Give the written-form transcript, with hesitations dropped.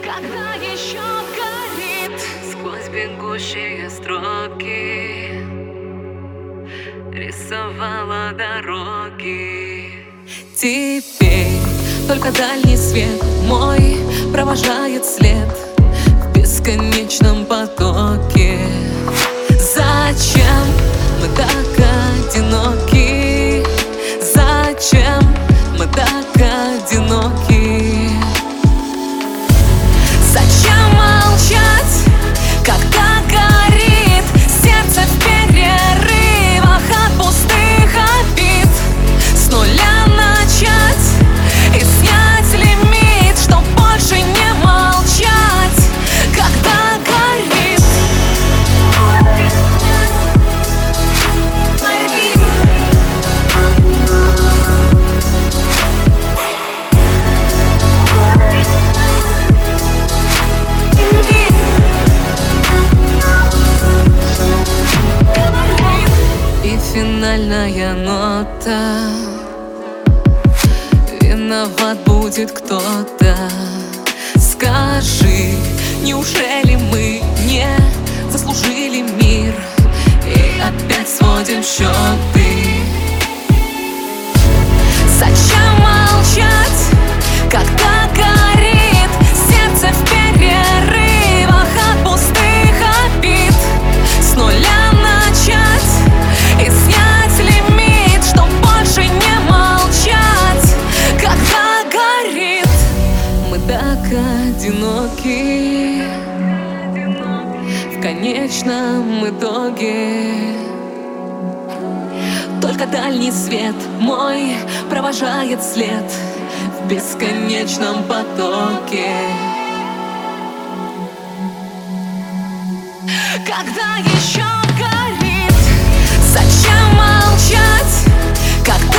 Когда еще горит сквозь бегущие строки рисовала дороги. Теперь только дальний свет мой провожает след в бесконечном потоке. Зачем мы так одиноки? Зачем мы так одиноки? Зачем молчать, когда горит сердце в перерывах от пустых обид? С нуля начать и снять лимит, чтоб больше не молчать, когда горит. И финальная нота. Виноват будет кто-то. Скажи, неужели мы не заслужили мир? И опять сводим счеты. Зачем молчать, когда горит сердце в перерывах от пустых обид? С нуля начать и снять лимит, чтоб больше не молчать, когда горит. Мы так одиноки в конечном итоге. Только дальний свет мой провожает след в бесконечном потоке. Когда еще горит, зачем молчать, когда